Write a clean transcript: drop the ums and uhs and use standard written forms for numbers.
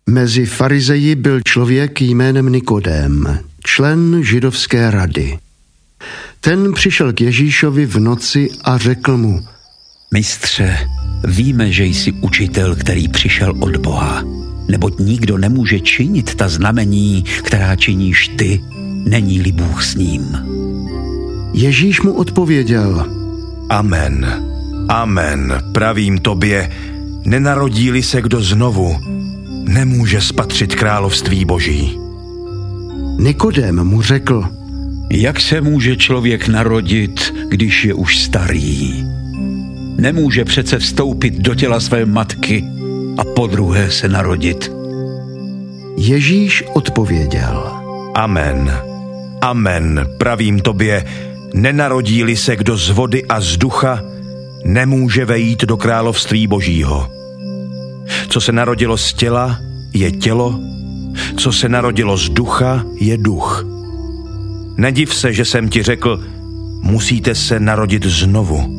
Mezi farizeji byl člověk jménem Nikodém, člen židovské rady. Ten přišel k Ježíšovi v noci a řekl mu: Mistře, víme, že jsi učitel, který přišel od Boha, neboť nikdo nemůže činit ta znamení, která činíš ty, není-li Bůh s ním. Ježíš mu odpověděl: Amen, amen, pravím tobě, nenarodí-li se kdo znovu, nemůže spatřit království Boží. Nikodém mu řekl: Jak se může člověk narodit, když je už starý? Nemůže přece vstoupit do těla své matky a podruhé se narodit. Ježíš odpověděl: Amen, amen, pravím tobě, nenarodí-li se kdo z vody a z ducha, nemůže vejít do království Božího. Co se narodilo z těla, je tělo, co se narodilo z ducha, je duch. Nediv se, že jsem ti řekl, musíte se narodit znovu.